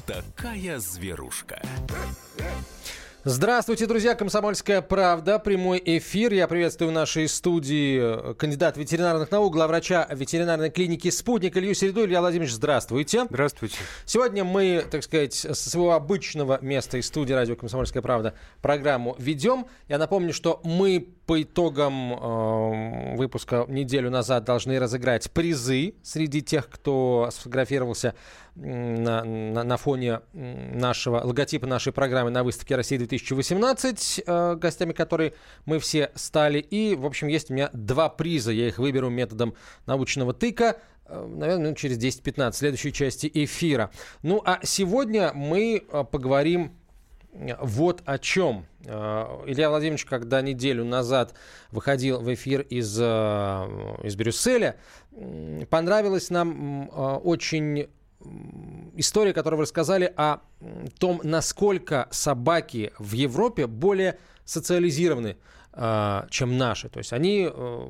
такая зверушка. Здравствуйте, друзья, «Комсомольская правда», прямой эфир. Я приветствую в нашей студии кандидата ветеринарных наук, главврача ветеринарной клиники «Спутник» Илью Середу. Илья Владимирович, здравствуйте. Здравствуйте. Сегодня мы, так сказать, со своего обычного места из студии радио «Комсомольская правда» программу ведем. Я напомню, что мы по итогам выпуска неделю назад должны разыграть призы среди тех, кто сфотографировался на фоне нашего логотипа нашей программы на выставке «Россия-2018», гостями которой мы все стали. И, в общем, есть у меня два приза. Я их выберу методом научного тыка, наверное, минут через 10-15, в следующей части эфира. Ну, а сегодня мы поговорим вот о чем. Илья Владимирович, когда неделю назад выходил в эфир из Брюсселя, понравилась нам очень история, которую вы рассказали о том, насколько собаки в Европе более социализированы, чем наши. То есть они...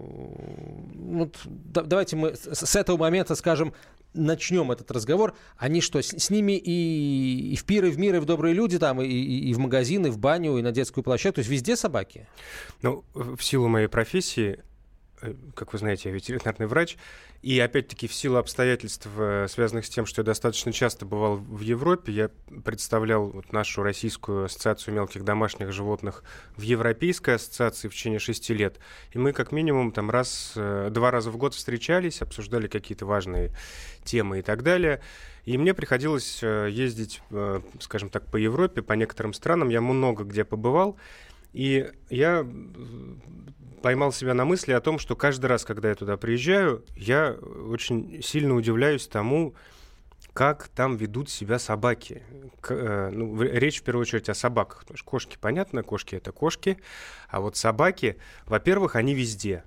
давайте мы с этого момента, скажем, начнем этот разговор. Они что, с ними и в пир, и в мир, и в добрые люди, там, и в магазин, и в баню, и на детскую площадку? То есть везде собаки? Ну, в силу моей профессии, как вы знаете, я ветеринарный врач, и опять-таки в силу обстоятельств, связанных с тем, что я достаточно часто бывал в Европе, я представлял нашу Российскую ассоциацию мелких домашних животных в Европейской ассоциации в течение 6 лет. И мы как минимум там два раза в год встречались, обсуждали какие-то важные темы и так далее. И мне приходилось ездить, скажем так, по Европе, по некоторым странам. Я много где побывал. И я поймал себя на мысли о том, что каждый раз, когда я туда приезжаю, я очень сильно удивляюсь тому, как там ведут себя собаки. Речь в первую очередь о собаках. Потому что кошки, понятно, кошки — это кошки. А вот собаки, во-первых, они везде.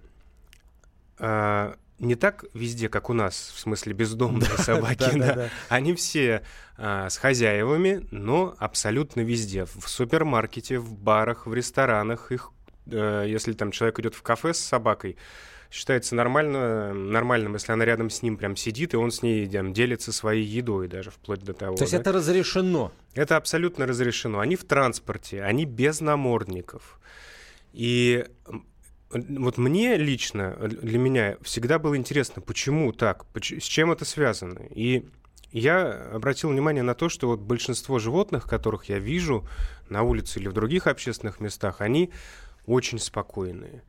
Не так везде, как у нас, в смысле бездомные собаки. Да. Они все с хозяевами, но абсолютно везде. В супермаркете, в барах, в ресторанах. Если там человек идет в кафе с собакой, считается нормальным, если она рядом с ним прям сидит, и он с ней делится своей едой даже, вплоть до того. То есть это разрешено? Это абсолютно разрешено. Они в транспорте, они без намордников. И... Вот мне лично, для меня всегда было интересно, почему так, с чем это связано. И я обратил внимание на то, что вот большинство животных, которых я вижу на улице или в других общественных местах, они очень спокойные.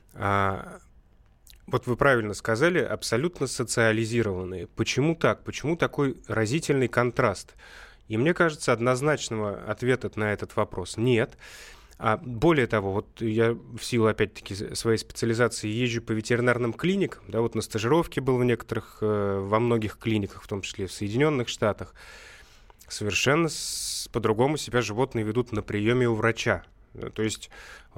Вот вы правильно сказали, абсолютно социализированные. Почему так? Почему такой разительный контраст? И мне кажется, однозначного ответа на этот вопрос нет. А более того, вот я в силу, опять-таки, своей специализации езжу по ветеринарным клиникам, да, вот на стажировке был во многих клиниках, в том числе в Соединенных Штатах. Совершенно по-другому себя животные ведут на приеме у врача. То есть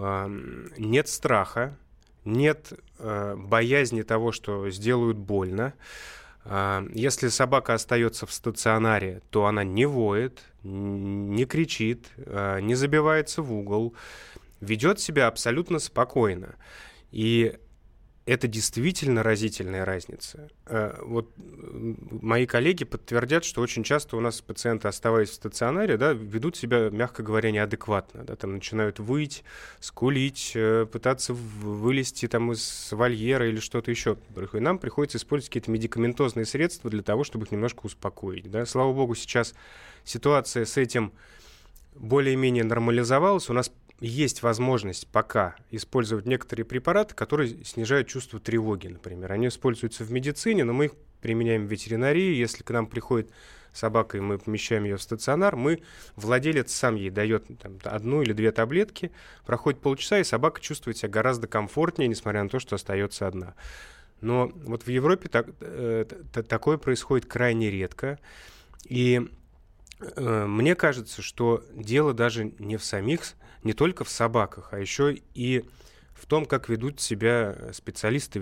нет страха, нет боязни того, что сделают больно. Если собака остается в стационаре, то она не воет, не кричит, не забивается в угол, ведет себя абсолютно спокойно. И это действительно разительная разница. Вот мои коллеги подтвердят, что очень часто у нас пациенты, оставаясь в стационаре, да, ведут себя, мягко говоря, неадекватно. Да, там начинают выть, скулить, пытаться вылезти там из вольера или что-то еще. И нам приходится использовать какие-то медикаментозные средства для того, чтобы их немножко успокоить. Да. Слава богу, сейчас ситуация с этим более-менее нормализовалась. У нас есть возможность пока использовать некоторые препараты, которые снижают чувство тревоги, например. Они используются в медицине, но мы их применяем в ветеринарии. Если к нам приходит собака, и мы помещаем ее в стационар, владелец сам ей дает там 1 или 2 таблетки, проходит полчаса, и собака чувствует себя гораздо комфортнее, несмотря на то, что остается одна. Но вот в Европе такое происходит крайне редко. И мне кажется, что дело даже не только в собаках, а еще и в том, как ведут себя специалисты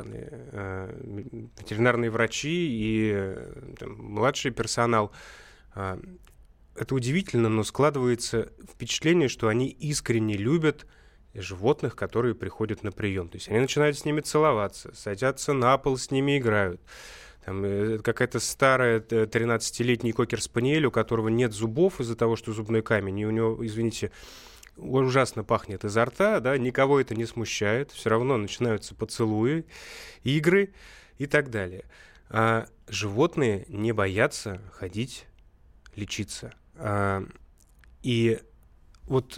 ветеринарные врачи и младший персонал. Это удивительно, но складывается впечатление, что они искренне любят животных, которые приходят на прием. То есть они начинают с ними целоваться, садятся на пол, с ними играют. Там, какая-то старая 13-летний кокер-спаниель, у которого нет зубов из-за того, что зубной камень, и у него, извините, ужасно пахнет изо рта, да, никого это не смущает, все равно начинаются поцелуи, игры и так далее. А животные не боятся ходить, лечиться. И вот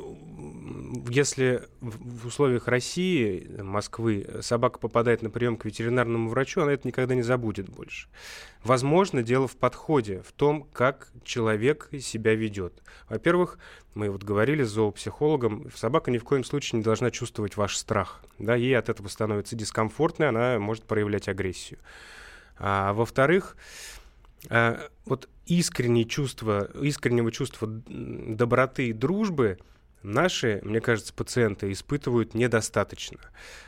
если в условиях России, Москвы, собака попадает на прием к ветеринарному врачу, она это никогда не забудет больше. Возможно, дело в подходе, в том, как человек себя ведет. Во-первых, мы вот говорили с зоопсихологом, собака ни в коем случае не должна чувствовать ваш страх. Да, ей от этого становится дискомфортно, она может проявлять агрессию. А во-вторых, вот искреннего чувства доброты и дружбы наши, мне кажется, пациенты испытывают недостаточно.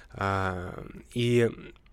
И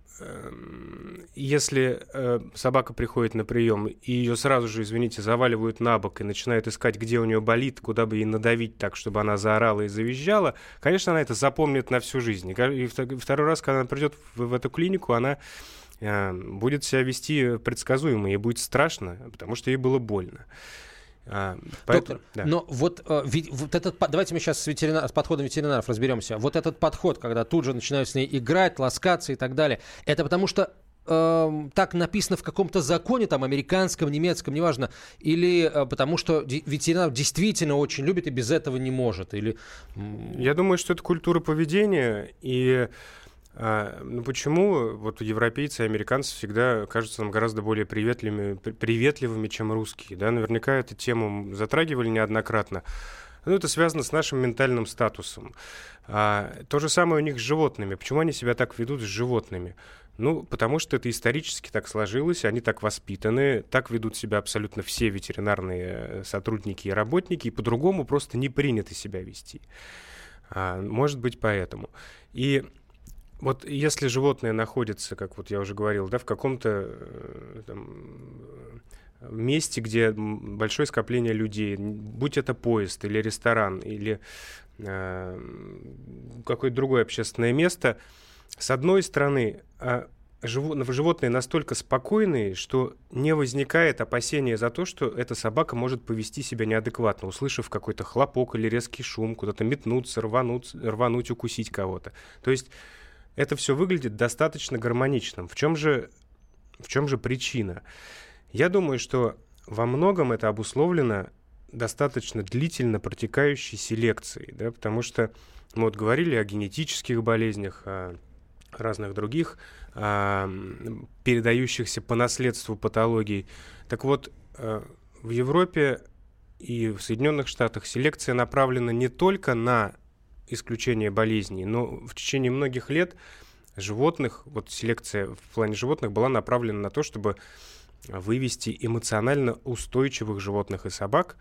если собака приходит на прием, и ее сразу же, извините, заваливают на бок и начинают искать, где у нее болит, куда бы ей надавить так, чтобы она заорала и завизжала, конечно, она это запомнит на всю жизнь. И второй раз, когда она придет в эту клинику, она будет себя вести предсказуемо, ей будет страшно, потому что ей было больно. Доктор, да. Но вот этот, давайте мы сейчас с подходом ветеринаров разберемся. Вот этот подход, когда тут же начинают с ней играть, ласкаться и так далее, это потому что так написано в каком-то законе, там, американском, немецком, неважно, или потому что ветеринар действительно очень любит и без этого не может? Или... Я думаю, что это культура поведения, и ну почему вот европейцы и американцы всегда кажутся нам гораздо более приветливыми, чем русские? Да? Наверняка эту тему затрагивали неоднократно. Ну, это связано с нашим ментальным статусом. То же самое у них с животными. Почему они себя так ведут с животными? Ну, потому что это исторически так сложилось, они так воспитаны, так ведут себя абсолютно все ветеринарные сотрудники и работники, и по-другому просто не принято себя вести. Может быть, поэтому. И вот если животное находится, как вот я уже говорил, да, в каком-то месте, где большое скопление людей, будь это поезд или ресторан, или какое-то другое общественное место, с одной стороны, животные настолько спокойные, что не возникает опасения за то, что эта собака может повести себя неадекватно, услышав какой-то хлопок или резкий шум, куда-то метнуться, рвануть, укусить кого-то. То есть это все выглядит достаточно гармоничным. В чем же причина? Я думаю, что во многом это обусловлено достаточно длительно протекающей селекцией, да, потому что мы вот говорили о генетических болезнях, о разных других, передающихся по наследству патологий. Так вот, в Европе и в Соединенных Штатах селекция направлена не только на исключение болезней, но в течение многих лет селекция в плане животных была направлена на то, чтобы вывести эмоционально устойчивых животных и собак,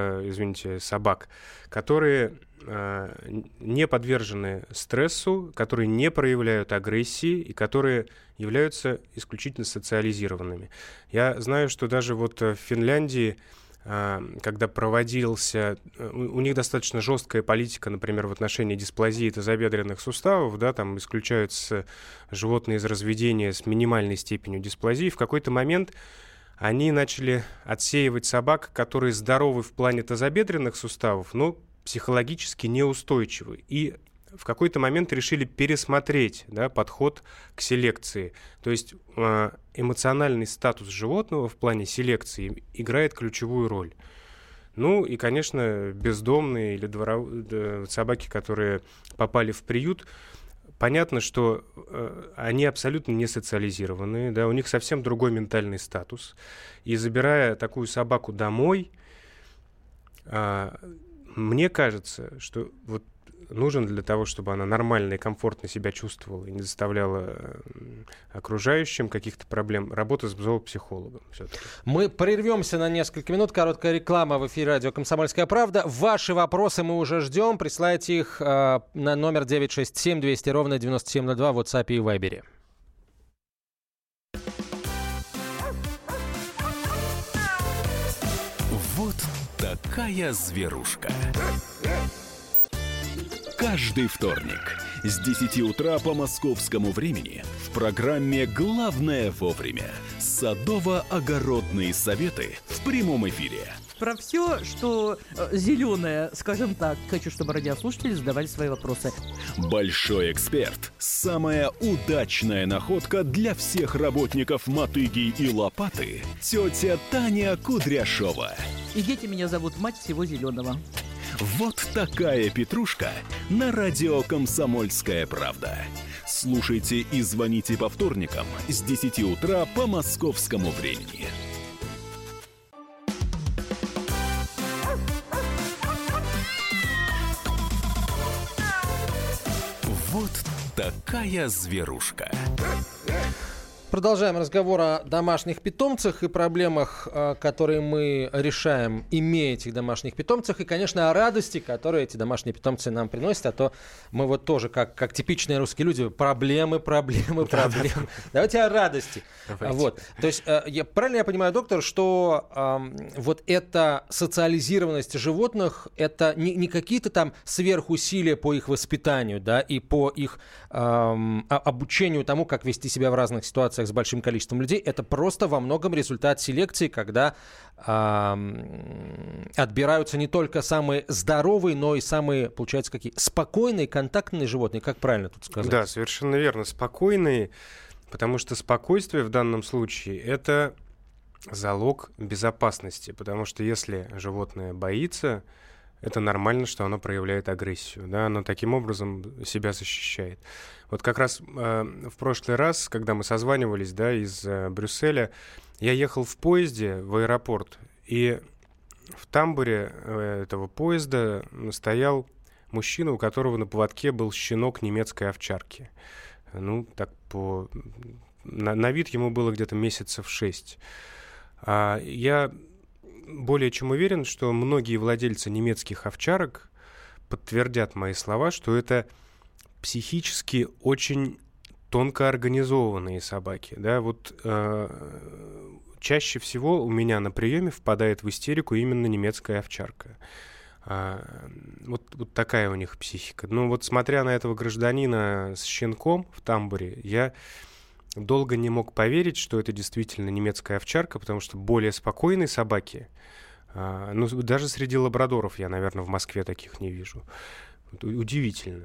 которые не подвержены стрессу, которые не проявляют агрессии и которые являются исключительно социализированными. Я знаю, что даже вот в Финляндии, когда проводился... У них достаточно жесткая политика, например, в отношении дисплазии тазобедренных суставов, да, там исключаются животные из разведения с минимальной степенью дисплазии. В какой-то момент они начали отсеивать собак, которые здоровы в плане тазобедренных суставов, но психологически неустойчивы. И в какой-то момент решили пересмотреть, да, подход к селекции. То есть эмоциональный статус животного в плане селекции играет ключевую роль. Ну и, конечно, бездомные или собаки, которые попали в приют, понятно, что они абсолютно не социализированные, да, у них совсем другой ментальный статус. И забирая такую собаку домой, мне кажется, что вот нужен для того, чтобы она нормально и комфортно себя чувствовала и не доставляла окружающим каких-то проблем, работа с зоопсихологом все-таки. Мы прервемся на несколько минут. Короткая реклама в эфире радио «Комсомольская правда». Ваши вопросы мы уже ждем. Присылайте их на номер 967-200-97-02 в WhatsApp и Viber. Вот такая зверушка. Каждый вторник С 10 утра по московскому времени в программе «Главное вовремя» садово-огородные советы в прямом эфире. Про все, что зеленое, скажем так. Хочу, чтобы радиослушатели задавали свои вопросы. Большой эксперт. Самая удачная находка для всех работников мотыги и лопаты. Тетя Таня Кудряшова. И дети меня зовут мать всего зеленого. Вот такая петрушка на радио «Комсомольская правда». Слушайте и звоните по вторникам с 10 утра по московскому времени. Вот такая зверушка. Продолжаем разговор о домашних питомцах и проблемах, которые мы решаем, имея этих домашних питомцев. И, конечно, о радости, которые эти домашние питомцы нам приносят. А то мы вот тоже, как типичные русские люди, проблемы. Давайте о радости. Вот. То есть, правильно я понимаю, доктор, что вот эта социализированность животных, это не какие-то там сверхусилия по их воспитанию, да, и по их обучению тому, как вести себя в разных ситуациях с большим количеством людей, это просто во многом результат селекции, когда отбираются не только самые здоровые, но и самые, получается, какие спокойные, контактные животные, как правильно тут сказать? Да, совершенно верно, спокойные, потому что спокойствие в данном случае — это залог безопасности, потому что если животное боится, это нормально, что оно проявляет агрессию, да, оно таким образом себя защищает. Вот как раз в прошлый раз, когда мы созванивались, да, из Брюсселя, я ехал в поезде в аэропорт, и в тамбуре этого поезда стоял мужчина, у которого на поводке был щенок немецкой овчарки. Ну, так на вид ему было где-то месяцев 6. Я более чем уверен, что многие владельцы немецких овчарок подтвердят мои слова, что это психически очень тонко организованные собаки. Да? Вот чаще всего у меня на приеме впадает в истерику именно немецкая овчарка. Вот такая у них психика. Ну вот смотря на этого гражданина с щенком в тамбуре, я долго не мог поверить, что это действительно немецкая овчарка, потому что более спокойные собаки, ну, даже среди лабрадоров я, наверное, в Москве таких не вижу. Удивительно.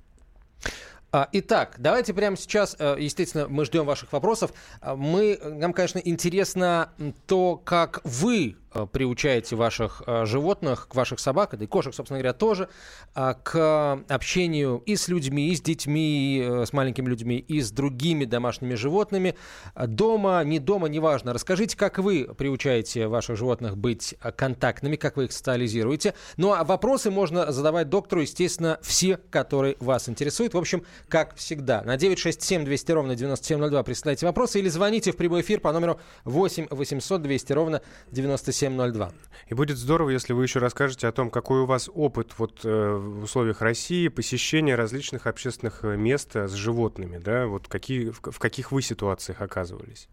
Итак, давайте прямо сейчас, естественно, мы ждем ваших вопросов. Нам, конечно, интересно то, как вы приучаете ваших животных, ваших собак, да и кошек, собственно говоря, тоже, к общению и с людьми, и с детьми, и с маленькими людьми, и с другими домашними животными. Дома, не дома, неважно. Расскажите, как вы приучаете ваших животных быть контактными, как вы их социализируете. Ну, а вопросы можно задавать доктору, естественно, все, которые вас интересуют. В общем, как всегда. На 967-200-97-02 присылайте вопросы или звоните в прямой эфир по номеру 8 800 200 ровно 9702. И будет здорово, если вы еще расскажете о том, какой у вас опыт вот, в условиях России посещения различных общественных мест с животными, да, вот в каких вы ситуациях оказывались?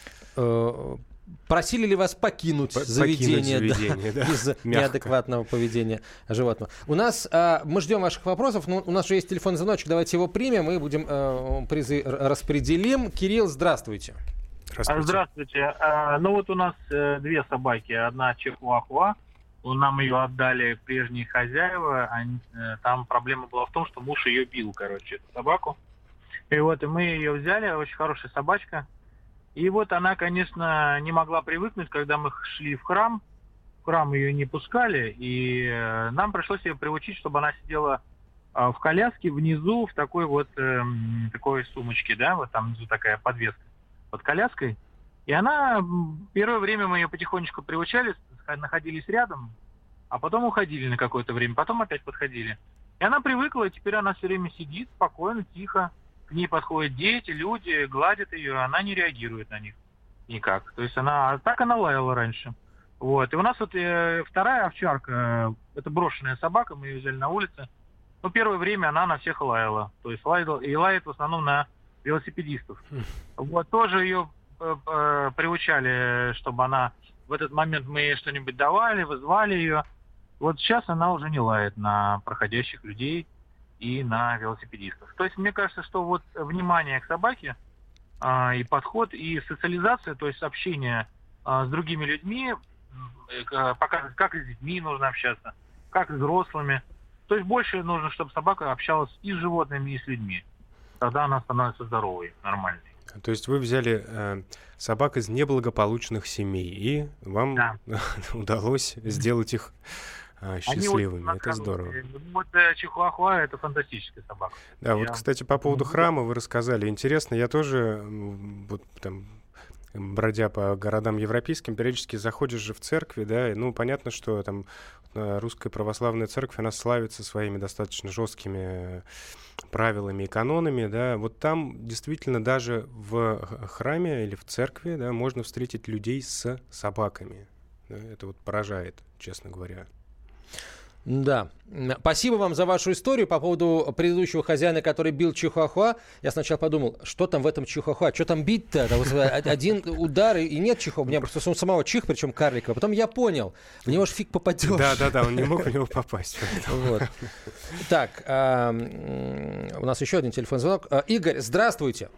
Просили ли вас покинуть заведение да, из-за неадекватного поведения животного? У нас, мы ждем ваших вопросов, но у нас же есть телефонный звоночек, давайте его примем и будем призы распределим. Кирилл, здравствуйте. Здравствуйте. Ну вот у нас две собаки. Одна чихуахуа. Нам ее отдали прежние хозяева. Там проблема была в том, что муж ее бил, эту собаку. И мы ее взяли. Очень хорошая собачка. И вот она, конечно, не могла привыкнуть, когда мы шли в храм. В храм ее не пускали. И нам пришлось ее приучить, чтобы она сидела в коляске внизу в такой такой сумочке, да, вот там внизу такая подвеска под коляской. И она, первое время мы ее потихонечку приучали, находились рядом, а потом уходили на какое-то время, потом опять подходили. И она привыкла, и теперь она все время сидит спокойно, тихо. К ней подходят дети, люди, гладят ее, она не реагирует на них никак. То есть она лаяла раньше. Вот. И у нас вторая овчарка, это брошенная собака, мы ее взяли на улице. Но первое время она на всех лаяла. То есть лает в основном на велосипедистов. Вот, тоже ее приучали, чтобы она в этот момент мы ей что-нибудь давали, вызвали ее. Вот сейчас она уже не лает на проходящих людей. и на велосипедистов. То есть мне кажется, что вот внимание к собаке и подход, и социализация, то есть общение с другими людьми, показывать, как с детьми нужно общаться, как с взрослыми. То есть больше нужно, чтобы собака общалась и с животными, и с людьми. Тогда она становится здоровой, нормальной. То есть вы взяли собак из неблагополучных семей, и вам удалось сделать их счастливыми. Это здорово. Вот чихуахуа — это фантастическая собака. Да, вот, кстати, по поводу храма вы рассказали. Интересно, я тоже вот там, бродя по городам европейским, периодически заходишь же в церкви, да, ну, понятно, что там русская православная церковь, она славится своими достаточно жесткими правилами и канонами, да, вот там действительно даже в храме или в церкви, да, можно встретить людей с собаками. Да, это вот поражает, честно говоря. Да. Спасибо вам за вашу историю. По поводу предыдущего хозяина, который бил чихуахуа, я сначала подумал, что там в этом чихуахуа, что там бить-то? Один удар и нет чихуахуа. У меня просто у самого чих, причем карликовый. Потом я понял, в него же фиг попадешь. Да, он не мог в него попасть. Вот. Так, у нас еще один телефонный звонок. Игорь, здравствуйте.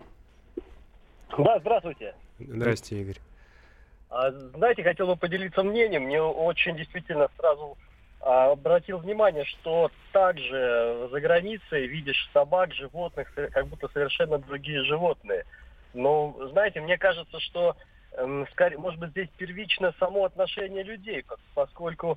Да, здравствуйте. Здрасте, Игорь. Знаете, хотел бы поделиться мнением. Мне очень действительно сразу обратил внимание, что также за границей видишь собак, животных, как будто совершенно другие животные. Но, знаете, мне кажется, что, может быть, здесь первично само отношение людей, поскольку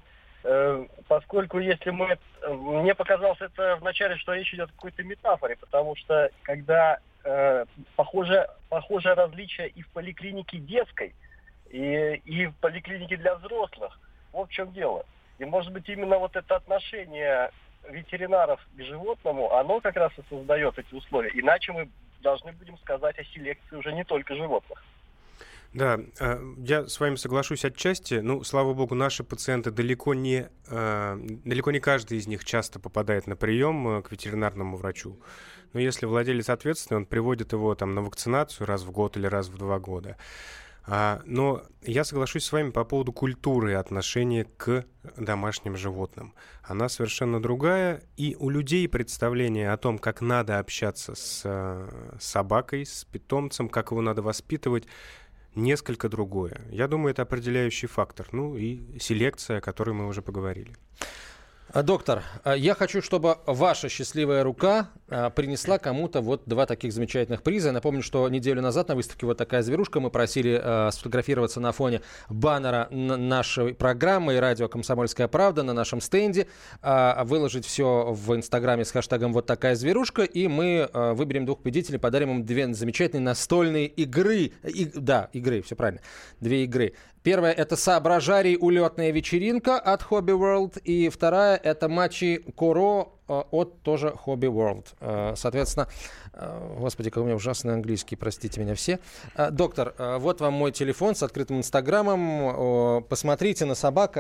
если мне показалось это вначале, что речь идет о какой-то метафоре, потому что когда похоже различие и в поликлинике детской, и в поликлинике для взрослых. Вот в чем дело. И, может быть, именно вот это отношение ветеринаров к животному, оно как раз и создает эти условия. Иначе мы должны будем сказать о селекции уже не только животных. Да, я с вами соглашусь отчасти. Ну, слава богу, наши пациенты далеко не каждый из них часто попадает на прием к ветеринарному врачу. Но если владелец ответственный, он приводит его там на вакцинацию раз в год или раз в 2 года. Но я соглашусь с вами по поводу культуры отношения к домашним животным. Она совершенно другая, и у людей представление о том, как надо общаться с собакой, с питомцем, как его надо воспитывать, несколько другое. Я думаю, это определяющий фактор. Ну и селекция, о которой мы уже поговорили. Доктор, я хочу, чтобы ваша счастливая рука принесла кому-то вот 2 таких замечательных приза. Я напомню, что неделю назад на выставке «Вот такая зверушка» мы просили сфотографироваться на фоне баннера нашей программы и радио «Комсомольская правда» на нашем стенде, выложить все в Инстаграме с хэштегом «Вот такая зверушка», и мы выберем 2 победителей, подарим им 2 замечательные настольные игры. Игры, все правильно. 2 игры. Первая — это «Соображарий. Улетная вечеринка» от Hobby World. И вторая — это «Мачи Коро» от тоже Hobby World. Соответственно, господи, какой у меня ужасный английский, простите меня все. Доктор, вот вам мой телефон с открытым инстаграмом. Посмотрите на собак.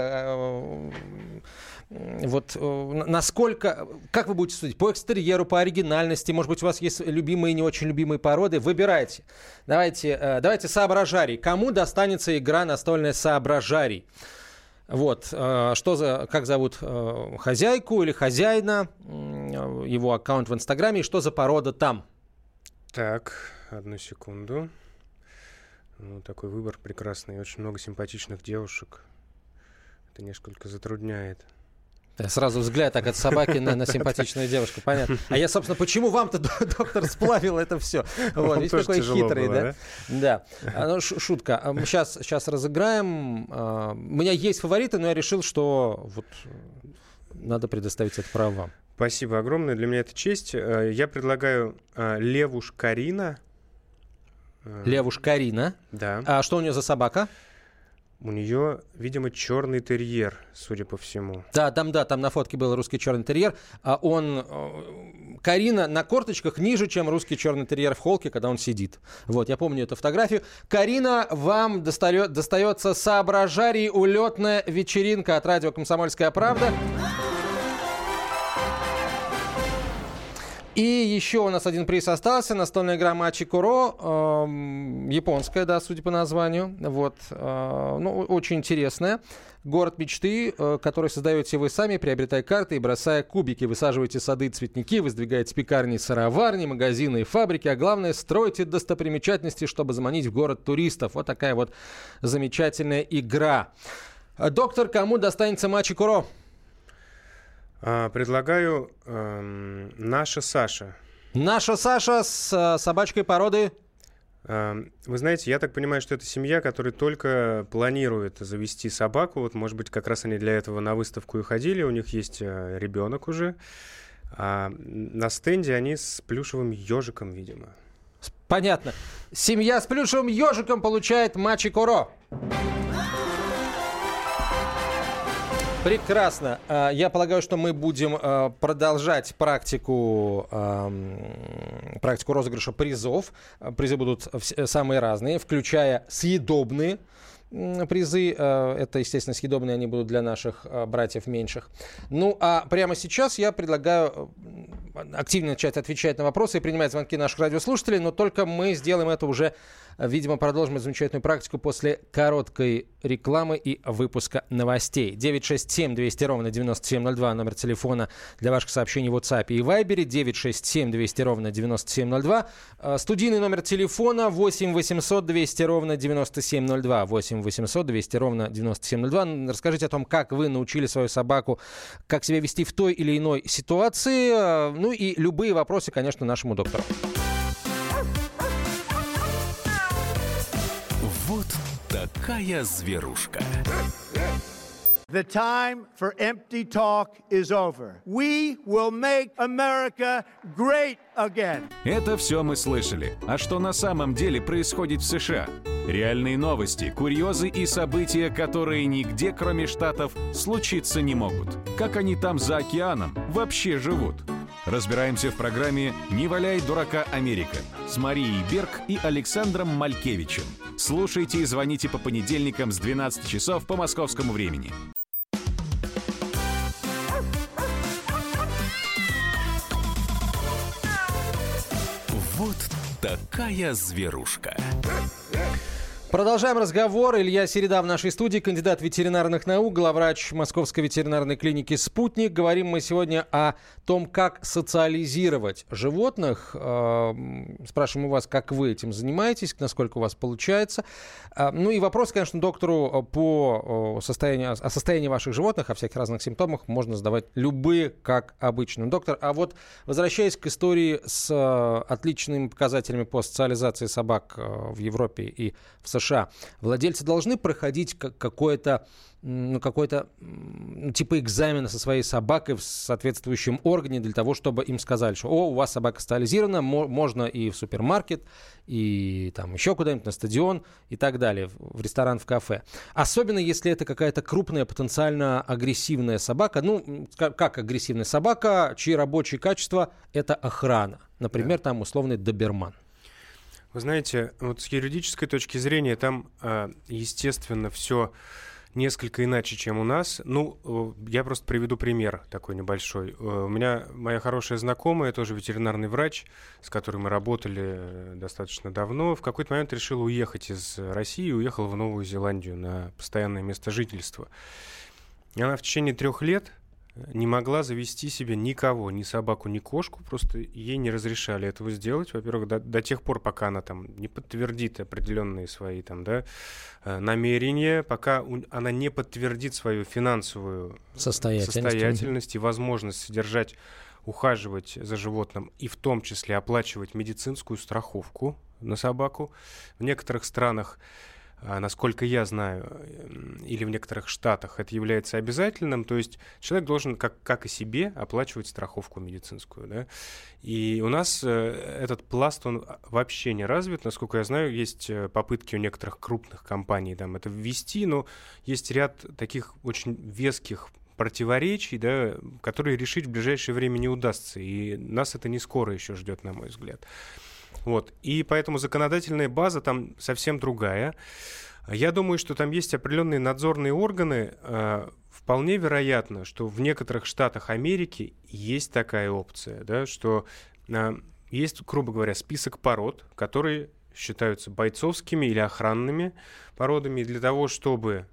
Вот насколько, как вы будете судить? По экстерьеру, по оригинальности, может быть, у вас есть любимые и не очень любимые породы? Выбирайте. Давайте «Соображарий». Кому достанется игра настольная «Соображарий»? Вот, как зовут хозяйку или хозяина, его аккаунт в Инстаграме, и что за порода там? Так, 1 секунду. Ну, такой выбор прекрасный, очень много симпатичных девушек. Это несколько затрудняет. Сразу взгляд так от собаки на симпатичную девушку, понятно. А я, собственно, почему вам-то, доктор, сплавил это все? Вот, видите, какой хитрый, было, да? Да. Шутка. Сейчас разыграем. У меня есть фавориты, но я решил, что вот надо предоставить это право вам. Спасибо огромное. Для меня это честь. Я предлагаю Левуш Карина. Левуш Карина? Да. А что у нее за собака? У нее, видимо, черный терьер, судя по всему. Да, там на фотке был русский черный терьер. Карина на корточках ниже, чем русский черный терьер в холке, когда он сидит. Вот, я помню эту фотографию. Карина, вам достается «Соображарий. Улетная вечеринка» от радио «Комсомольская правда». И еще у нас один приз остался. Настольная игра Мачи Куро. Японская, да, судя по названию. Вот. Очень интересная. Город мечты, который создаете вы сами, приобретая карты и бросая кубики. Высаживаете сады, цветники, воздвигаете пекарни, сыроварни, магазины и фабрики. А главное, строите достопримечательности, чтобы заманить в город туристов. Вот такая вот замечательная игра. Доктор, кому достанется Мачи Куро? Предлагаю «Наша Саша». Наша Саша с собачкой породы... Вы знаете, я так понимаю, что это семья, которая только планирует завести собаку. Вот, может быть, как раз они для этого на выставку и ходили. У них есть ребенок уже. А на стенде они с плюшевым ежиком, видимо. Понятно. Семья с плюшевым ежиком получает Мачи Куро. Прекрасно. Я полагаю, что мы будем продолжать практику розыгрыша призов. Призы будут самые разные, включая съедобные призы. Это, естественно, съедобные, они будут для наших братьев меньших. Ну, а прямо сейчас я предлагаю активно начать отвечать на вопросы и принимать звонки наших радиослушателей, но только мы сделаем это уже, видимо, продолжим замечательную практику после короткой рекламы и выпуска новостей. 967-200-97-02, номер телефона для ваших сообщений в WhatsApp и Viber. 967-200-97-02. Студийный номер телефона 8-800-200-97-02. 8-800-200-97-02. Расскажите о том, как вы научили свою собаку, как себя вести в той или иной ситуации. Ну и любые вопросы, конечно, нашему доктору. Вот такая зверушка. The time for empty talk is over. We will make America great again. Это все мы слышали. А что на самом деле происходит в США? Реальные новости, курьезы и события, которые нигде, кроме Штатов, случиться не могут. Как они там за океаном вообще живут? Разбираемся в программе «Не валяй дурака, Америка» с Марией Берг и Александром Малькевичем. Слушайте и звоните по понедельникам с 12 часов по московскому времени. Вот такая зверушка. Продолжаем разговор. Илья Середа в нашей студии, кандидат ветеринарных наук, главврач Московской ветеринарной клиники «Спутник». Говорим мы сегодня о том, как социализировать животных. Спрашиваем у вас, как вы этим занимаетесь, насколько у вас получается. Ну и вопрос, конечно, доктору о состоянии ваших животных, о всяких разных симптомах можно задавать любые, как обычно. Доктор, а вот возвращаясь к истории с отличными показателями по социализации собак в Европе и в США, владельцы должны проходить какой-то типа экзамена со своей собакой в соответствующем органе для того, чтобы им сказали, что у вас собака социализирована, можно и в супермаркет, и там еще куда-нибудь на стадион и так далее, в ресторан, в кафе. Особенно если это какая-то крупная, потенциально агрессивная собака. Ну, как агрессивная собака, чьи рабочие качества – это охрана. Например, там условный доберман. Вы знаете, вот с юридической точки зрения там, естественно, все несколько иначе, чем у нас. Ну, я просто приведу пример такой небольшой. У меня моя хорошая знакомая, тоже ветеринарный врач, с которой мы работали достаточно давно, в какой-то момент решила уехать из России и уехала в Новую Зеландию на постоянное место жительства. И она в течение 3 лет не могла завести себе никого, ни собаку, ни кошку, просто ей не разрешали этого сделать, во-первых, до тех пор, пока она там не подтвердит определенные свои там, да, намерения, пока она не подтвердит свою финансовую состоятельность и возможность содержать, ухаживать за животным и в том числе оплачивать медицинскую страховку на собаку. В некоторых странах, насколько я знаю, или в некоторых штатах это является обязательным, то есть человек должен, как и себе, оплачивать страховку медицинскую, да? И у нас этот пласт, он вообще не развит, насколько я знаю, есть попытки у некоторых крупных компаний там это ввести, но есть ряд таких очень веских противоречий, да, которые решить в ближайшее время не удастся, и нас это не скоро еще ждет, на мой взгляд. Вот. И поэтому законодательная база там совсем другая. Я думаю, что там есть определенные надзорные органы. Вполне вероятно, что в некоторых штатах Америки есть такая опция, да, что есть, грубо говоря, список пород, которые считаются бойцовскими или охранными породами. И для того, чтобы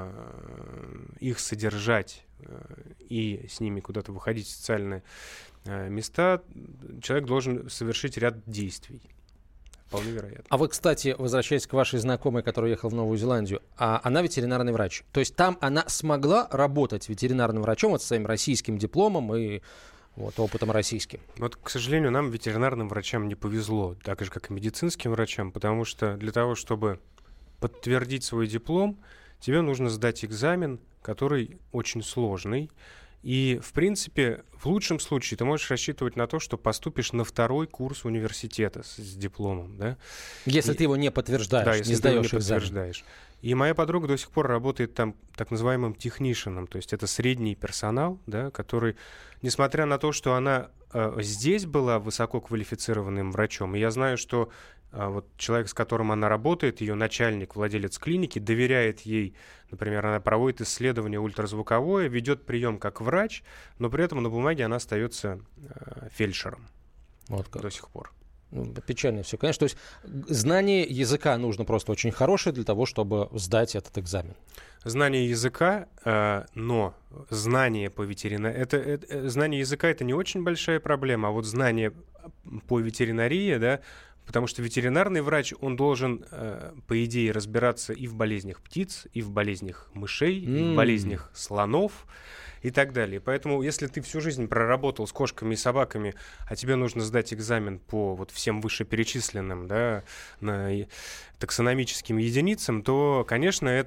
их содержать и с ними куда-то выходить в социальные места, человек должен совершить ряд действий. Вполне вероятно. А вот, кстати, возвращаясь к вашей знакомой, которая ехала в Новую Зеландию, она ветеринарный врач. То есть там она смогла работать ветеринарным врачом вот, с своим российским дипломом и вот, опытом российским? Вот, к сожалению, нам, ветеринарным врачам, не повезло, так же, как и медицинским врачам, потому что для того, чтобы подтвердить свой диплом, тебе нужно сдать экзамен, который очень сложный. И, в принципе, в лучшем случае ты можешь рассчитывать на то, что поступишь на 2-й курс университета с дипломом, да? Если ты его не подтверждаешь, да, если не сдаешь ты его не экзамен. подтверждаешь. И моя подруга до сих пор работает там так называемым технишеном, то есть это средний персонал, да, который, несмотря на то, что она здесь была высококвалифицированным врачом, и я знаю, что вот человек, с которым она работает, ее начальник, владелец клиники, доверяет ей, например, она проводит исследование ультразвуковое, ведет прием как врач, но при этом на бумаге она остается фельдшером Вот как. до сих пор. Печально все, конечно. То есть знание языка нужно просто очень хорошее для того, чтобы сдать этот экзамен. Знание языка, но знание по ветеринарии... Знание языка — это не очень большая проблема, а вот знание по ветеринарии, да, потому что ветеринарный врач, он должен, по идее, разбираться и в болезнях птиц, и в болезнях мышей, и в болезнях слонов и так далее. Поэтому, если ты всю жизнь проработал с кошками и собаками, а тебе нужно сдать экзамен по вот всем вышеперечисленным, да, таксономическим единицам, то, конечно, на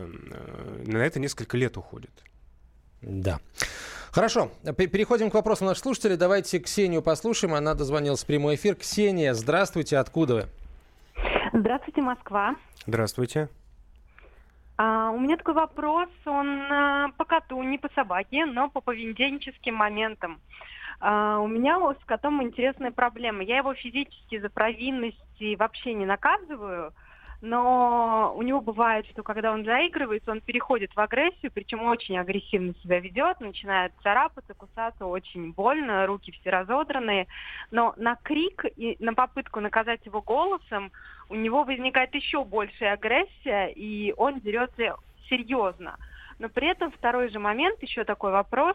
это несколько лет уходит. Да. Хорошо, переходим к вопросам наших слушателей. Давайте Ксению послушаем. Она дозвонилась в прямой эфир. Ксения, здравствуйте, откуда вы? Здравствуйте, Москва. Здравствуйте. У меня такой вопрос, он по коту, не по собаке, но по поведенческим моментам. У меня с котом интересная проблема. Я его физически за провинности вообще не наказываю, но у него бывает, что когда он заигрывается, он переходит в агрессию, причем очень агрессивно себя ведет, начинает царапаться, кусаться, очень больно, руки все разодранные. Но на крик и на попытку наказать его голосом у него возникает еще большая агрессия, и он дерется серьезно. Но при этом второй же момент, еще такой вопрос,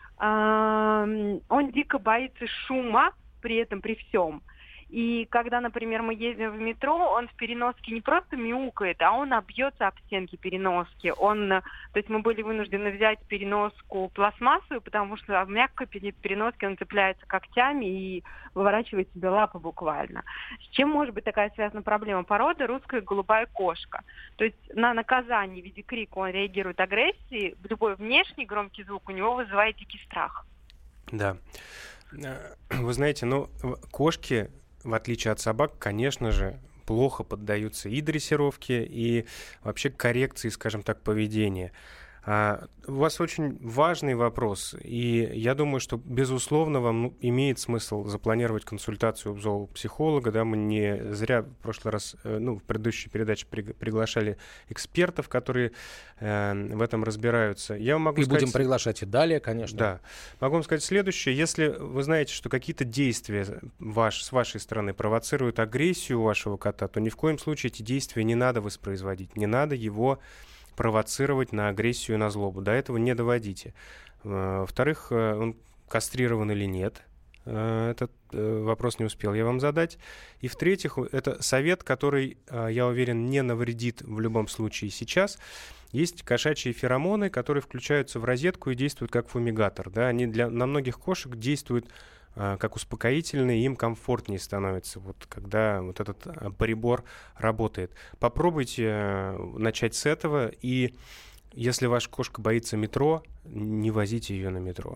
он дико боится шума при этом, при всем. И когда, например, мы ездим в метро, он в переноске не просто мяукает, а он обьется об стенки переноски. То есть мы были вынуждены взять переноску пластмассовую, потому что в мягкой переноске он цепляется когтями и выворачивает себе лапы буквально. С чем может быть такая связана проблема? Порода русская голубая кошка. То есть на наказание в виде крика он реагирует агрессией, любой внешний громкий звук у него вызывает дикий страх. Да. Вы знаете, кошки, в отличие от собак, конечно же, плохо поддаются и дрессировке, и вообще коррекции, скажем так, поведения. У вас очень важный вопрос, и я думаю, что, безусловно, вам имеет смысл запланировать консультацию у зоопсихолога. Да, мы не зря в прошлый раз, в предыдущей передаче приглашали экспертов, которые в этом разбираются. Я вам могу сказать... будем приглашать и далее, конечно. Да. Могу вам сказать следующее. Если вы знаете, что какие-то действия с вашей стороны провоцируют агрессию у вашего кота, то ни в коем случае эти действия не надо воспроизводить. Не надо его провоцировать на агрессию и на злобу. До этого не доводите. Во-вторых, он кастрирован или нет. Этот вопрос не успел я вам задать. И в-третьих, это совет, который, я уверен, не навредит в любом случае сейчас. Есть кошачьи феромоны, которые включаются в розетку и действуют как фумигатор. Да? Они на многих кошек действуют как успокоительные, им комфортнее становится, когда этот прибор работает. Попробуйте начать с этого, и если ваша кошка боится метро, не возите ее на метро.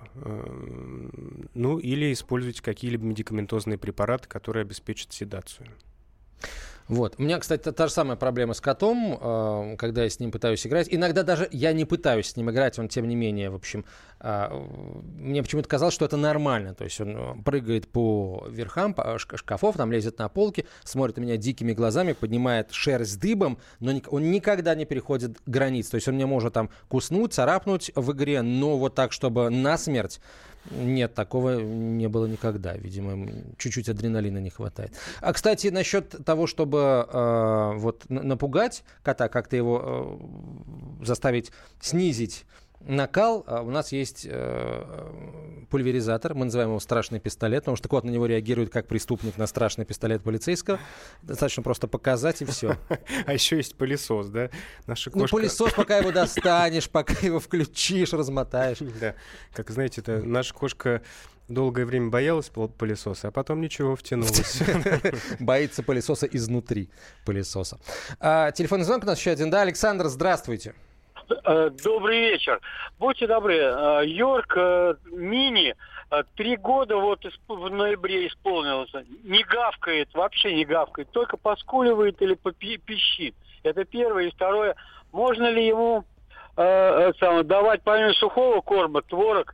Или используйте какие-либо медикаментозные препараты, которые обеспечат седацию. Вот. У меня, кстати, та же самая проблема с котом, когда я с ним пытаюсь играть. Иногда даже я не пытаюсь с ним играть, он тем не менее, в общем, мне почему-то казалось, что это нормально. То есть он прыгает по верхам шкафов, там лезет на полки, смотрит на меня дикими глазами, поднимает шерсть дыбом, но он никогда не переходит границ. То есть он меня может там куснуть, царапнуть в игре, но вот так, чтобы насмерть, Нет, такого не было никогда. Видимо, чуть-чуть адреналина не хватает. А, кстати, насчет того, чтобы напугать кота, как-то его заставить снизить накал, у нас есть пульверизатор, мы называем его страшный пистолет, потому что кот на него реагирует как преступник на страшный пистолет полицейского. Достаточно просто показать, и все. А еще есть пылесос, да? Наша кошка... пылесос, пока его достанешь, пока его включишь, размотаешь. Да, как знаете, наша кошка долгое время боялась пылесоса, а потом ничего, втянулась. Боится пылесоса изнутри пылесоса. Телефонный звонок у нас еще один. Да, Александр, здравствуйте. Добрый вечер. Будьте добры, Йорк Мини 3 года в ноябре исполнилось. Не гавкает, вообще не гавкает, только поскуливает или пищит. Это первое. И второе, можно ли ему давать помимо сухого корма творог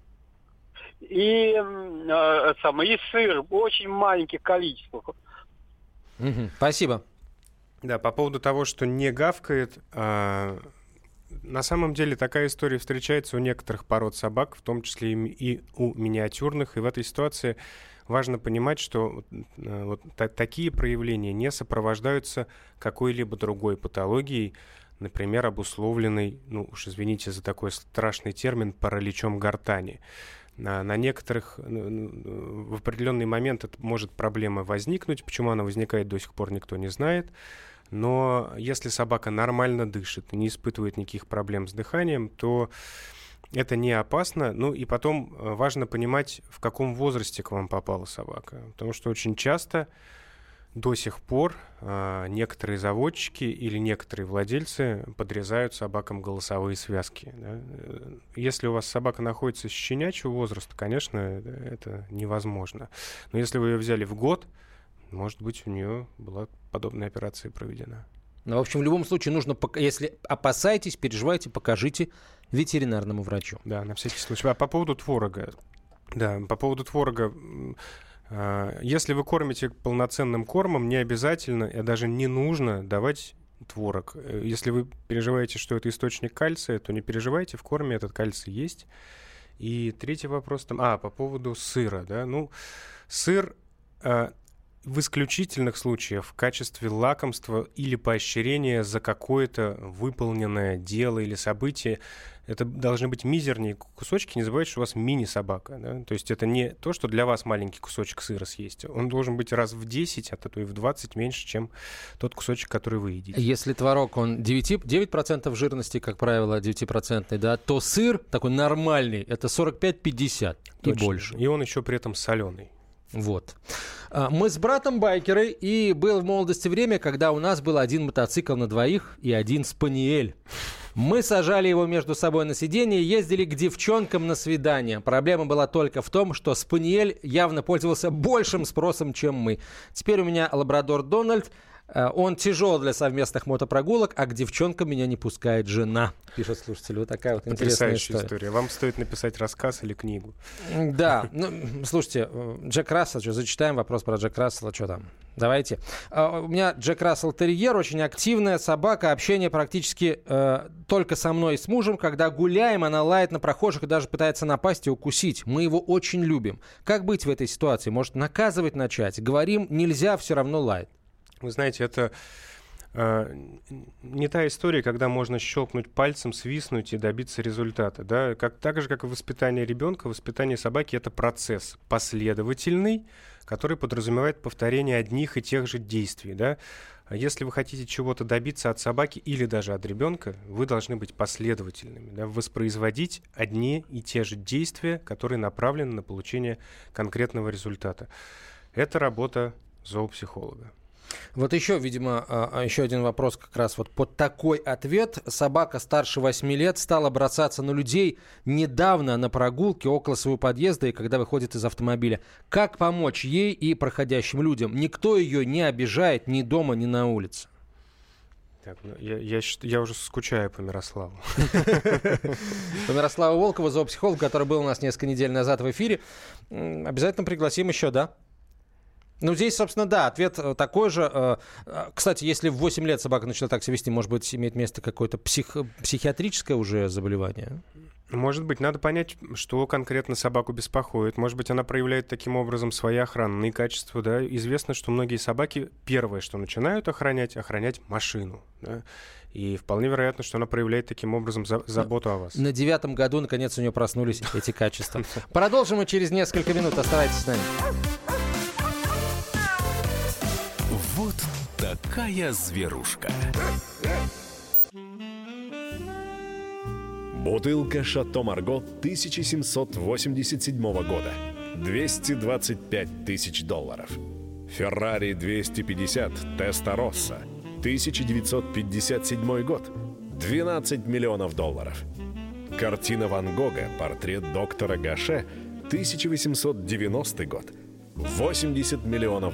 и сыр в очень маленьких количествах. Спасибо. Да, по поводу того, что не гавкает... На самом деле такая история встречается у некоторых пород собак, в том числе и у миниатюрных. И в этой ситуации важно понимать, что такие проявления не сопровождаются какой-либо другой патологией, например, обусловленной, уж извините за такой страшный термин, параличом гортани. На некоторых в определенный момент может проблема возникнуть. Почему она возникает, до сих пор никто не знает. Но если собака нормально дышит и не испытывает никаких проблем с дыханием, то это не опасно. И потом важно понимать, в каком возрасте к вам попала собака. Потому что очень часто до сих пор некоторые заводчики или некоторые владельцы подрезают собакам голосовые связки. Да? Если у вас собака находится с щенячьего возраста, конечно, это невозможно. Но если вы ее взяли в год, может быть, у нее была подобная операция проведена. В общем, в любом случае нужно, если опасаетесь, переживаете, покажите ветеринарному врачу. Да, на всякий случай. А по поводу творога. Да, по поводу творога. Если вы кормите полноценным кормом, не обязательно, и даже не нужно давать творог. Если вы переживаете, что это источник кальция, то не переживайте, в корме этот кальций есть. И третий вопрос по поводу сыра. Да? Сыр... в исключительных случаях в качестве лакомства или поощрения за какое-то выполненное дело или событие. Это должны быть мизерные кусочки. Не забывайте, что у вас мини-собака. Да? То есть это не то, что для вас маленький кусочек сыра съесть. Он должен быть раз в 10, а то и в 20 меньше, чем тот кусочек, который вы едите. Если творог, он 9% жирности, как правило, 9%, да, то сыр такой нормальный, это 45-50 и больше. И он еще при этом соленый. Вот. Мы с братом байкеры, и было в молодости время, когда у нас был один мотоцикл на двоих и один спаниель. Мы сажали его между собой на сиденье и ездили к девчонкам на свидание. Проблема была только в том, что спаниель явно пользовался большим спросом, чем мы. Теперь у меня лабрадор Дональд. Он тяжел для совместных мотопрогулок, а к девчонкам меня не пускает жена, пишет слушатель. Вот такая вот интересная история. Вам стоит написать рассказ или книгу. Да, слушайте, Джек Рассел, зачитаем вопрос про Джек Рассела, что там? Давайте. У меня Джек Рассел терьер, очень активная собака, общение практически только со мной и с мужем. Когда гуляем, она лает на прохожих и даже пытается напасть и укусить. Мы его очень любим. Как быть в этой ситуации? Может, наказывать начать? Говорим, нельзя, все равно лает. Вы знаете, это не та история, когда можно щелкнуть пальцем, свистнуть и добиться результата. Да? Так же, как и воспитание ребенка, воспитание собаки — это процесс последовательный, который подразумевает повторение одних и тех же действий. Да? Если вы хотите чего-то добиться от собаки или даже от ребенка, вы должны быть последовательными, да? Воспроизводить одни и те же действия, которые направлены на получение конкретного результата. Это работа зоопсихолога. Вот еще, видимо, еще один вопрос как раз вот под такой ответ. Собака старше 8 лет стала бросаться на людей недавно на прогулке около своего подъезда и когда выходит из автомобиля. Как помочь ей и проходящим людям? Никто ее не обижает ни дома, ни на улице. Так, я уже скучаю по Мирославу. По Мирославу Волкову, зоопсихолог, который был у нас несколько недель назад в эфире. Обязательно пригласим еще, да? Здесь, собственно, да, ответ такой же. Кстати, если в 8 лет собака начала так себя вести, может быть, имеет место какое-то психиатрическое уже заболевание? Может быть, надо понять, что конкретно собаку беспокоит. Может быть, она проявляет таким образом свои охранные качества. Да? Известно, что многие собаки первое, что начинают охранять машину. Да? И вполне вероятно, что она проявляет таким образом заботу о вас. На 9-м году, наконец, у нее проснулись эти качества. Продолжим мы через несколько минут. Оставайтесь с нами. Вот такая зверушка. Бутылка «Шато Марго» 1787 года. $225 тысяч. «Феррари 250 Теста-Росса» 1957 год. $12 миллионов. Картина Ван Гога «Портрет доктора Гаше» 1890 год. $80 миллионов.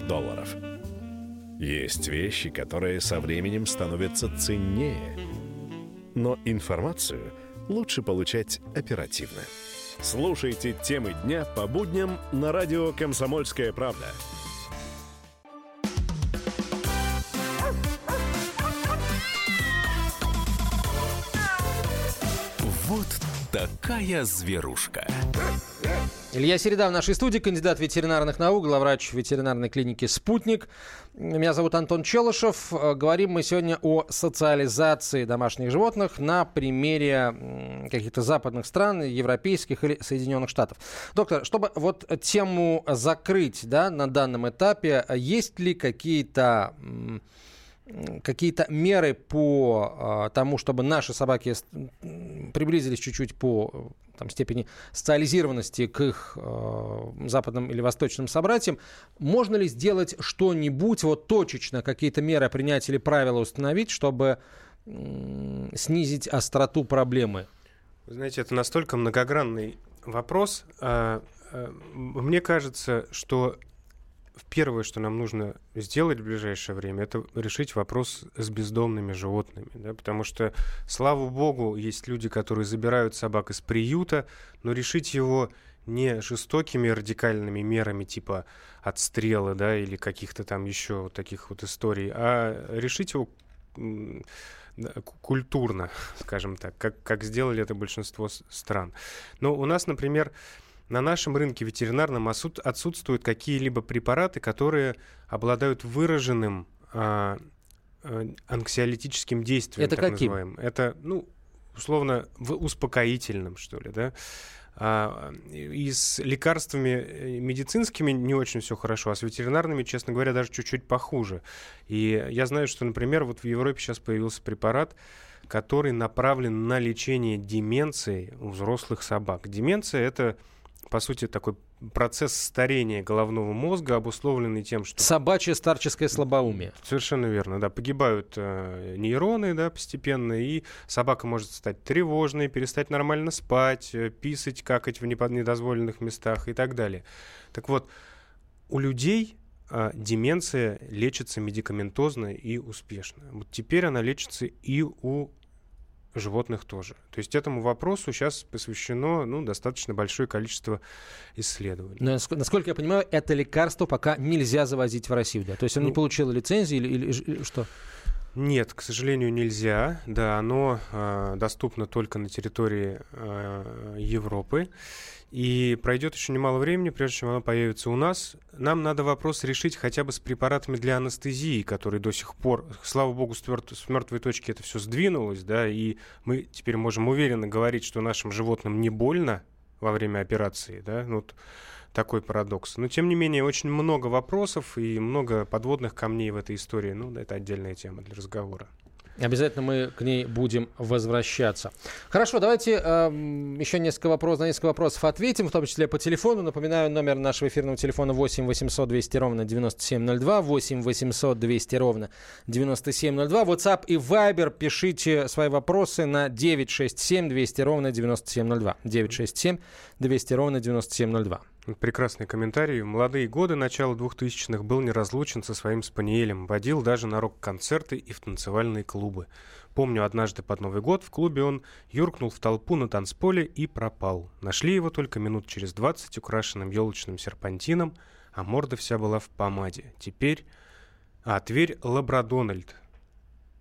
Есть вещи, которые со временем становятся ценнее. Но информацию лучше получать оперативно. Слушайте темы дня по будням на радио «Комсомольская правда». Вот такая зверушка. Илья Середа в нашей студии, кандидат ветеринарных наук, главврач ветеринарной клиники «Спутник». Меня зовут Антон Челышев. Говорим мы сегодня о социализации домашних животных на примере каких-то западных стран, европейских или Соединенных Штатов. Доктор, чтобы вот тему закрыть, да, на данном этапе, есть ли какие-то меры по тому, чтобы наши собаки приблизились чуть-чуть по степени социализированности к их западным или восточным собратьям? Можно ли сделать что-нибудь, вот точечно какие-то меры принять или правила установить, чтобы снизить остроту проблемы? Вы знаете, это настолько многогранный вопрос. Мне кажется, что первое, что нам нужно сделать в ближайшее время, это решить вопрос с бездомными животными. Да? Потому что, слава богу, есть люди, которые забирают собак из приюта, но решить его не жестокими радикальными мерами типа отстрела, да, или каких-то там еще вот таких вот историй, а решить его культурно, скажем так, как сделали это большинство стран. Но у нас, например, на нашем рынке ветеринарном отсутствуют какие-либо препараты, которые обладают выраженным анксиолитическим действием. Это так каким? Называемым. Это, условно, успокоительным, что ли, да? И с лекарствами медицинскими не очень все хорошо, а с ветеринарными, честно говоря, даже чуть-чуть похуже. И я знаю, что, например, вот в Европе сейчас появился препарат, который направлен на лечение деменции у взрослых собак. Деменция — это, по сути, такой процесс старения головного мозга, обусловленный тем, что... Собачье старческое слабоумие. Совершенно верно, да. Погибают нейроны, да, постепенно, и собака может стать тревожной, перестать нормально спать, писать, какать в недозволенных местах и так далее. Так вот, у людей деменция лечится медикаментозно и успешно. Вот теперь она лечится и у животных тоже. То есть этому вопросу сейчас посвящено достаточно большое количество исследований. Но, насколько я понимаю, это лекарство пока нельзя завозить в Россию, да? То есть оно не получило лицензии или что? Нет, к сожалению, нельзя. Да, оно доступно только на территории Европы. И пройдет еще немало времени, прежде чем оно появится у нас. Нам надо вопрос решить хотя бы с препаратами для анестезии, которые до сих пор, слава богу, с мертвой точки это все сдвинулось, да, и мы теперь можем уверенно говорить, что нашим животным не больно во время операции, да, вот такой парадокс. Но, тем не менее, очень много вопросов и много подводных камней в этой истории. Это отдельная тема для разговора. Обязательно мы к ней будем возвращаться. Хорошо, давайте еще на несколько вопросов ответим, в том числе по телефону. Напоминаю, номер нашего эфирного телефона 8 800 200 ровно 9702, 8 800 200 ровно 9702. WhatsApp и Viber пишите свои вопросы на 967 200 ровно 9702. 967 200 ровно 9702. Прекрасный комментарий. В молодые годы, начала 2000-х, был неразлучен со своим спаниелем. Водил даже на рок-концерты и в танцевальные клубы. Помню, однажды под Новый год в клубе он юркнул в толпу на танцполе и пропал. Нашли его только минут через 20 украшенным елочным серпантином, а морда вся была в помаде. Тверь Лабрадональд.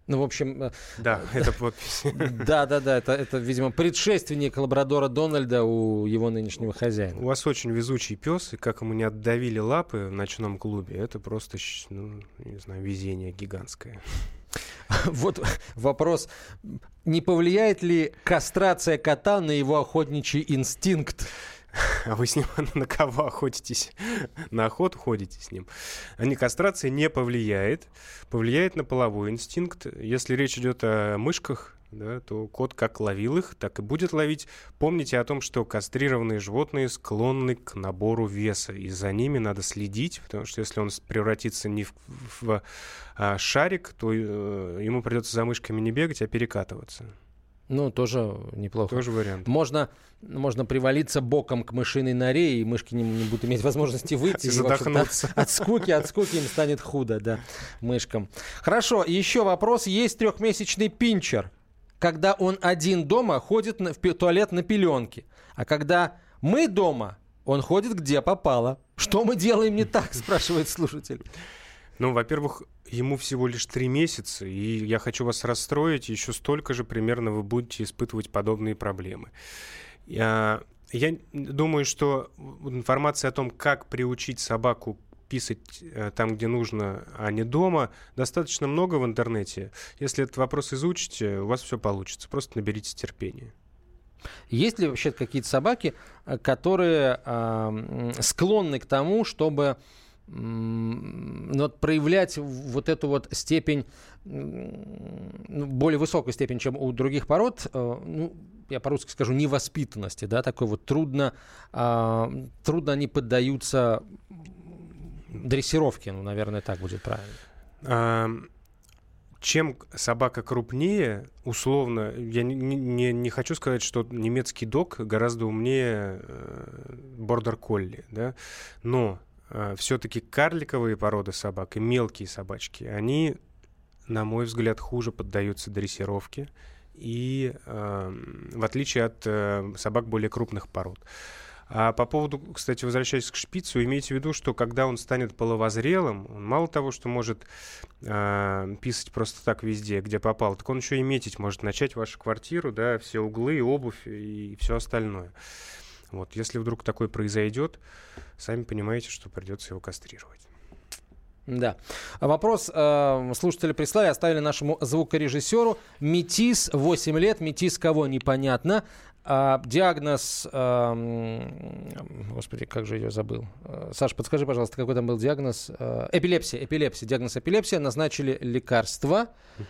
Ну, в общем... Да, это подпись. Да, это, видимо, предшественник лабрадора Дональда у его нынешнего хозяина. У вас очень везучий пес, и как ему не отдавили лапы в ночном клубе, это просто, не знаю, везение гигантское. Вот вопрос. Не повлияет ли кастрация кота на его охотничий инстинкт? А вы с ним на кого охотитесь? На охоту ходите с ним? Кастрация не повлияет. Повлияет на половой инстинкт. Если речь идет о мышках, да, то кот как ловил их, так и будет ловить. Помните о том, что кастрированные животные склонны к набору веса, и за ними надо следить, потому что если он превратится не в шарик, то ему придется за мышками не бегать, а перекатываться. Ну, тоже неплохо. Тоже вариант. Можно привалиться боком к мышиной норе, и мышки не будут иметь возможности выйти. И задохнуться. От скуки им станет худо, да, мышкам. Хорошо, еще вопрос. Есть 3-месячный пинчер. Когда он один дома, ходит в туалет на пеленке. А когда мы дома, он ходит где попало. Что мы делаем не так, спрашивает слушатель. Ну, во-первых, ему всего лишь 3 месяца, и я хочу вас расстроить, еще столько же примерно вы будете испытывать подобные проблемы. Я думаю, что информация о том, как приучить собаку писать там, где нужно, а не дома, достаточно много в интернете. Если этот вопрос изучите, у вас все получится. Просто наберитесь терпения. Есть ли вообще какие-то собаки, которые склонны к тому, чтобы проявлять вот эту вот степень, более высокую степень, чем у других пород, я по-русски скажу, невоспитанности, да, такой вот трудно они поддаются дрессировке, наверное, так будет правильно. Чем собака крупнее, условно, я не хочу сказать, что немецкий дог гораздо умнее бордер-колли, да, но все-таки карликовые породы собак и мелкие собачки, они, на мой взгляд, хуже поддаются дрессировке, и в отличие от собак более крупных пород. А по поводу, кстати, возвращаясь к шпицу, имейте в виду, что когда он станет половозрелым, он мало того, что может писать просто так везде, где попал, так он еще и метить может, начать вашу квартиру, да, все углы, обувь и все остальное. Вот, если вдруг такое произойдет, сами понимаете, что придется его кастрировать. Да. Вопрос слушатели прислали, оставили нашему звукорежиссеру. Метис, 8 лет. Метис кого? Непонятно. Диагноз... Господи, как же я забыл. Саш, подскажи, пожалуйста, какой там был диагноз? Эпилепсия. Диагноз эпилепсия. Назначили лекарства.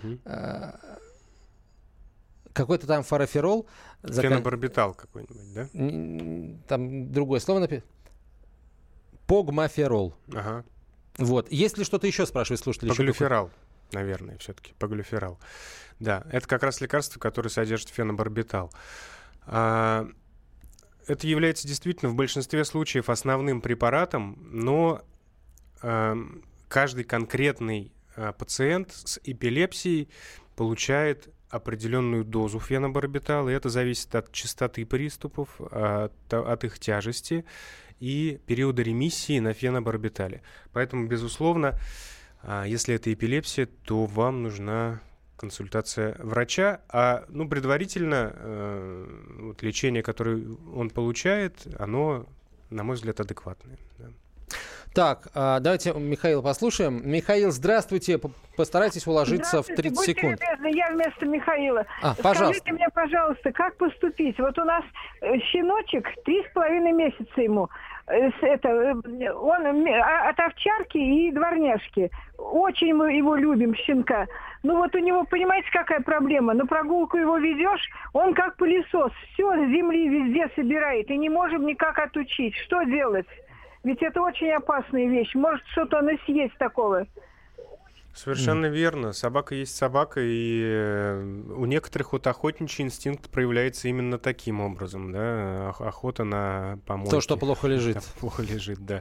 Какой-то там фарафирол. Фенобарбитал какой-нибудь, да? Там другое слово написано. Погмаферол. Ага. Вот. Есть ли что-то еще, спрашивает слушатель? Поглюферал, наверное, все-таки. Поглюферал. Да, это как раз лекарство, которое содержит фенобарбитал. Это является действительно в большинстве случаев основным препаратом, но каждый конкретный пациент с эпилепсией получает определенную дозу фенобарбитала, и это зависит от частоты приступов, от их тяжести и периода ремиссии на фенобарбитале. Поэтому, безусловно, если это эпилепсия, то вам нужна консультация врача, предварительно вот лечение, которое он получает, оно, на мой взгляд, адекватное. Да. Так, давайте Михаила послушаем. Михаил, здравствуйте. Постарайтесь уложиться в 30 секунд. Я вместо Михаила. Пожалуйста. Скажите мне, пожалуйста, как поступить? Вот у нас щеночек, 3,5 месяца ему. Он от овчарки и дворняжки. Очень мы его любим, щенка. Ну вот у него, понимаете, какая проблема? На прогулку его ведешь, он как пылесос. Все с земли везде собирает. И не можем никак отучить. Что делать? Ведь это очень опасная вещь. Может, что-то он и съесть такого. Совершенно верно. Собака есть собака, и у некоторых вот охотничий инстинкт проявляется именно таким образом, да, охота на помойки. То, что плохо лежит. Плохо лежит, да.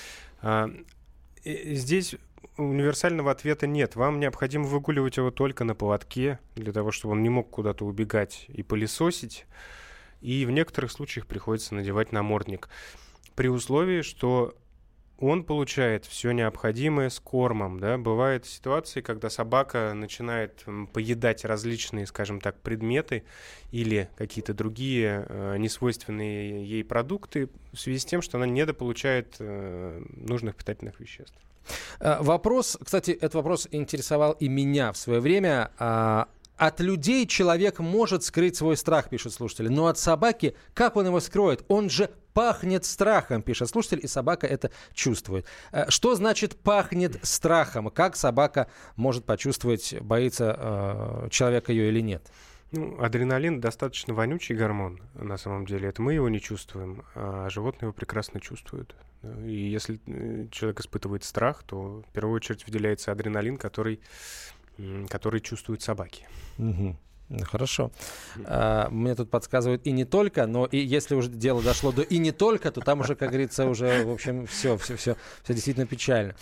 Здесь универсального ответа нет. Вам необходимо выгуливать его только на поводке, для того, чтобы он не мог куда-то убегать и пылесосить. И в некоторых случаях приходится надевать намордник. При условии, что он получает все необходимое с кормом. Да? Бывают ситуации, когда собака начинает поедать различные, скажем так, предметы или какие-то другие несвойственные ей продукты в связи с тем, что она недополучает нужных питательных веществ. Вопрос, кстати, этот вопрос интересовал и меня в свое время. От людей человек может скрыть свой страх, пишет слушатель, но от собаки как он его скроет? Он же пахнет страхом, пишет слушатель, и собака это чувствует. Что значит пахнет страхом? Как собака может почувствовать, боится человека ее или нет? Адреналин достаточно вонючий гормон, на самом деле. Это мы его не чувствуем, а животные его прекрасно чувствуют. И если человек испытывает страх, то в первую очередь выделяется адреналин, который чувствуют собаки. Угу. Хорошо. Мне тут подсказывают и не только, но и если уже дело дошло до и не только, то там уже, как говорится, уже, в общем, все действительно печально.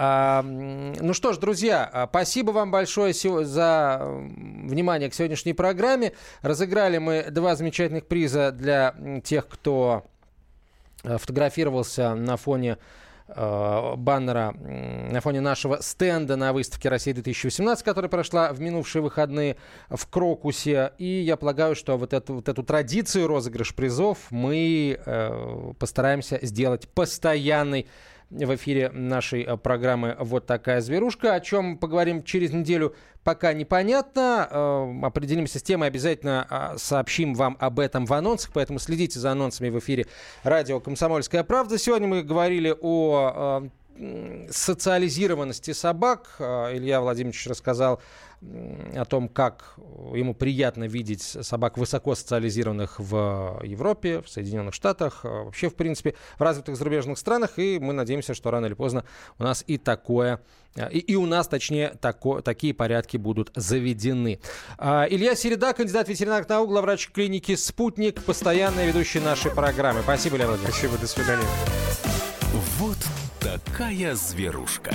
Ну что ж, друзья, спасибо вам большое за внимание к сегодняшней программе. Разыграли мы 2 замечательных приза для тех, кто фотографировался на фоне баннера, на фоне нашего стенда на выставке «Россия-2018», которая прошла в минувшие выходные в Крокусе. И я полагаю, что вот эту традицию розыгрыш призов мы постараемся сделать постоянной в эфире нашей программы «Вот такая зверушка». О чем поговорим через неделю, пока непонятно. Определимся с темой, обязательно сообщим вам об этом в анонсах, поэтому следите за анонсами в эфире радио «Комсомольская правда». Сегодня мы говорили о социализированности собак. Илья Владимирович рассказал о том, как ему приятно видеть собак высоко социализированных в Европе, в Соединенных Штатах, вообще, в принципе, в развитых зарубежных странах. И мы надеемся, что рано или поздно у нас и такое, и у нас, точнее, такие порядки будут заведены. Илья Середа, кандидат ветеринарных наук, главврач клиники «Спутник», постоянный ведущий нашей программы. Спасибо, Илья Владимирович. Спасибо, до свидания. Вот такая зверушка.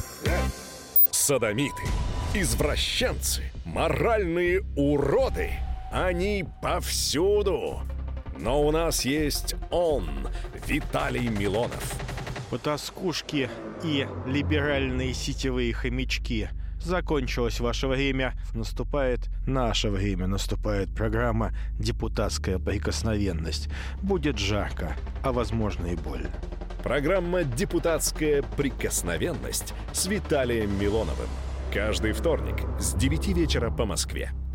Содомиты, извращенцы, моральные уроды. Они повсюду. Но у нас есть он, Виталий Милонов. Потаскушки и либеральные сетевые хомячки. Закончилось ваше время. Наступает наше время. Наступает программа «Депутатская прикосновенность». Будет жарко, а возможно и больно. Программа «Депутатская прикосновенность» с Виталием Милоновым. Каждый вторник с 9 вечера по Москве.